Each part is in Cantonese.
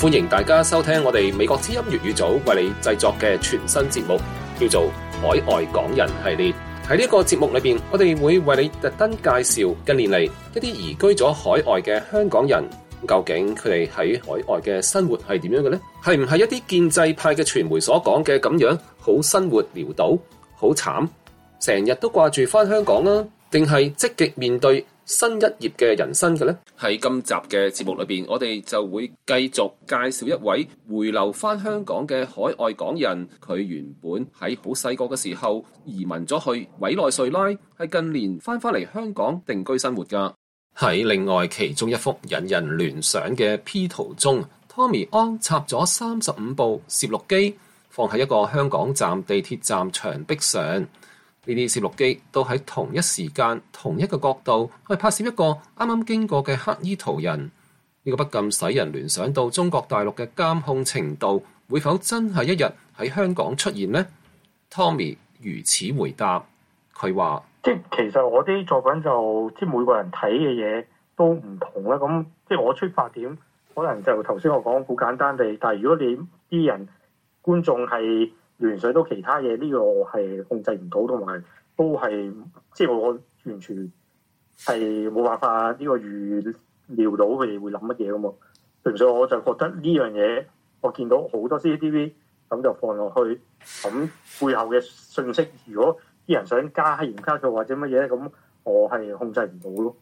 歡迎大家收聽我哋美國之音粵語組為你製作嘅全新節目，叫做《海外港人系列》。喺呢個節目裏邊，我哋會為你特登介紹近年嚟一啲移居咗海外嘅香港人，究竟佢哋喺海外嘅生活係點樣嘅呢？係唔係一啲建制派嘅傳媒所講嘅咁樣，好生活潦倒，好慘，成日都掛住返香港啦？定係積極面對新一頁嘅人生嘅呢？喺今集嘅節目裏邊，我哋就會繼續介紹一位回流返香港嘅海外港人。佢原本喺好細個嘅時候移民咗去委內瑞拉，係近年翻返嚟香港定居生活㗎。喺另外其中一幅引人聯想嘅 P 圖中， Tommy 安插咗35部攝錄機，放喺一個香港站地鐵站牆壁上。呢啲攝錄機都喺同一時間、同一個角度去拍攝一個啱啱經過嘅黑衣途人。呢個不禁使人聯想到中國大陸嘅監控程度，會否真係一日喺香港出現呢？ Tommy 如此回答，佢話： 其實我啲作品就每個人睇嘅嘢都唔同啦。咁我出發點可能就頭先我講好簡單地，但係如果你啲人觀眾係聯想到其他嘢，呢個我係控制唔到，同埋都係我完全係冇辦法呢個預料到佢哋會諗乜嘢㗎嘛。純粹我就覺得呢樣嘢，我見到好多 CCTV 咁就放落去，咁背後嘅信息，如果啲人想加鹽加醋或者乜嘢，咁我係控制唔到咯。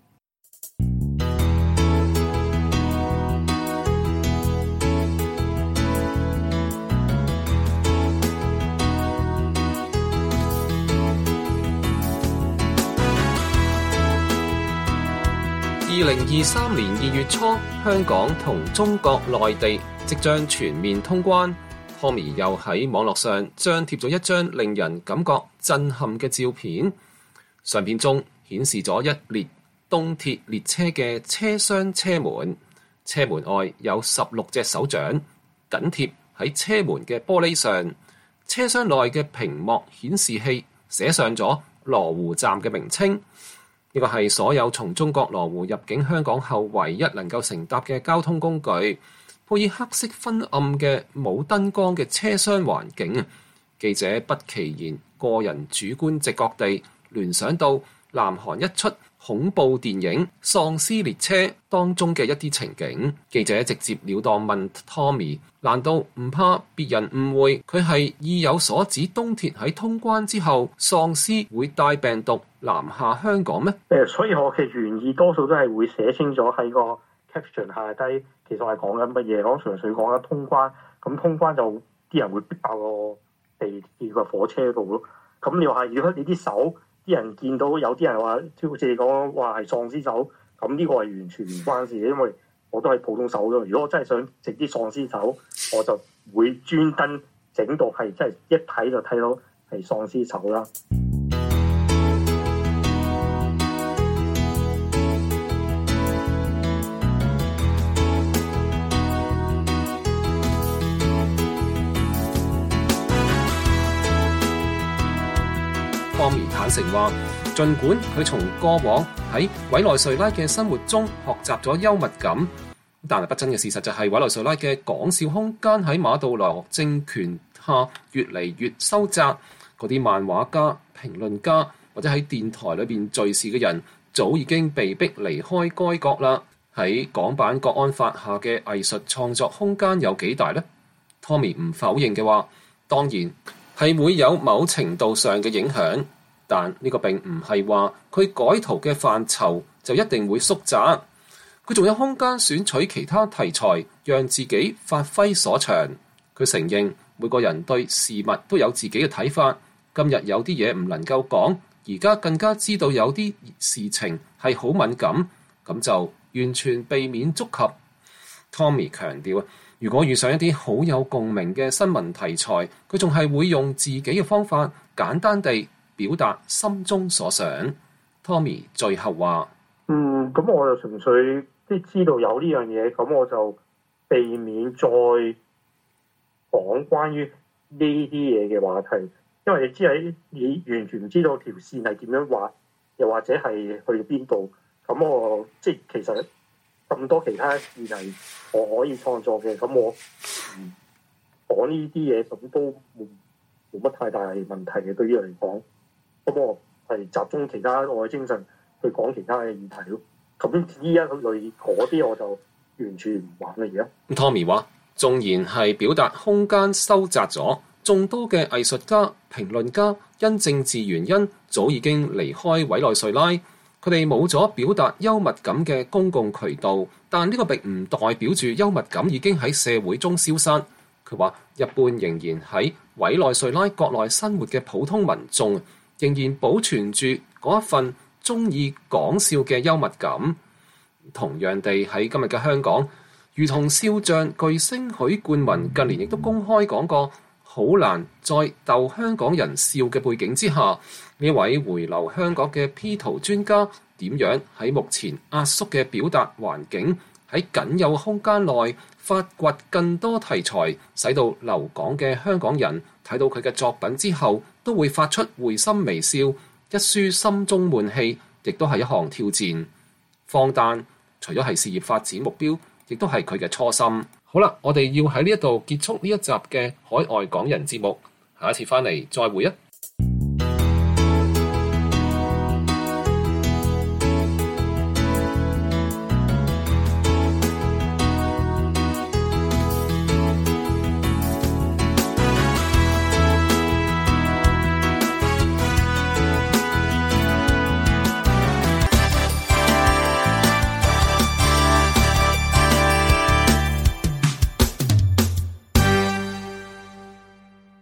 2023年2月初，香港同中國內地即將全面通關。Tommy 又喺網絡上張貼咗一張令人感覺震撼嘅照片，相片中顯示咗一列東鐵列車嘅車廂車門，車門外有16隻手掌緊貼喺車門嘅玻璃上，車廂內嘅屏幕顯示器寫上咗羅湖站嘅名稱。呢個係所有從中國羅湖入境香港後唯一能夠乘搭嘅交通工具。配以黑色昏暗嘅冇燈光嘅車廂環境，記者不其然個人主觀直覺地聯想到南韓一出恐怖電影《喪屍列車》當中嘅一啲情景。記者直接了當問 Tommy： 難道唔怕別人誤會佢係意有所指東鐵喺通關之後喪屍會帶病毒南下香港咩？ 所以我嘅原意多數都係會寫清楚喺個 caption 下低，其實我係講緊乜嘢，我純粹講緊通關。咁通關就啲人會逼爆個地鐵個火車度咯。咁你話如果你啲手啲人見到有啲人話，好似你講話係喪屍手，咁呢個係完全唔關事嘅，因為我都係普通手啫。如果我真係想食啲喪屍手，我就會專登整到係真係一睇就睇到係喪屍手啦。 Tommy坦誠話，儘管佢從過往喺委內瑞拉嘅生活中學習咗幽默感，但係不爭嘅事實就係委內瑞拉嘅講笑空間喺馬杜羅政權下越嚟越收窄。嗰啲漫畫家、評論家或者喺電台裏邊敘事嘅人，早已經被逼離開該國啦。喺港版國安法下嘅藝術創作空間有幾大呢？ Tommy 唔否認嘅話，當然係會有某程度上嘅影響，但呢個並唔係話佢改圖嘅範疇就一定會縮窄，佢仲有空間選取其他題材，讓自己發揮所長。佢承認每個人對事物都有自己嘅睇法，今日有啲嘢唔能夠講，而家更加知道有啲事情係好敏感，咁就完全避免觸及。Tommy 強調，如果遇上一啲好有共鳴嘅新聞題材，佢仲係會用自己嘅方法簡單地表達心中所想。Tommy 最後話： 咁我就純粹知道有呢樣嘢，咁我就避免再講關於呢啲嘢嘅話題，因為你完全唔知道條線係點樣畫，又或者係去邊度，咁我其實咁多其他議題我可以創作嘅，咁我講呢啲嘢咁都冇乜太大問題嘅，對於我嚟講。咁我係集中其他我嘅精神去講其他嘅議題咯。咁呢一類嗰啲我就完全唔玩啦而家。 Tommy 話，縱然係表達空間收窄咗，眾多嘅藝術家、評論家因政治原因早已經離開委內瑞拉，佢哋冇咗表達幽默感嘅公共渠道，但呢個並唔代表住幽默感已經喺社會中消失。佢話，一般仍然喺委內瑞拉國內生活嘅普通民眾，仍然保存住嗰一份鍾意講笑嘅幽默感。同樣地，喺今日嘅香港，如同笑匠巨星許冠文近年亦都公開講過，好難在逗香港人笑嘅背景之下，呢位回流香港嘅 P 圖專家點樣喺目前壓縮嘅表達環境，喺僅有空間內發掘更多題材，使到留港嘅香港人睇到佢嘅作品之後，都會發出會心微笑，一抒心中悶氣，亦都係一項挑戰。放誕除咗係事業發展目標，亦都係佢嘅初心。好啦，我哋要喺呢一度結束呢一集嘅海外港人節目，下一次翻嚟再會啊！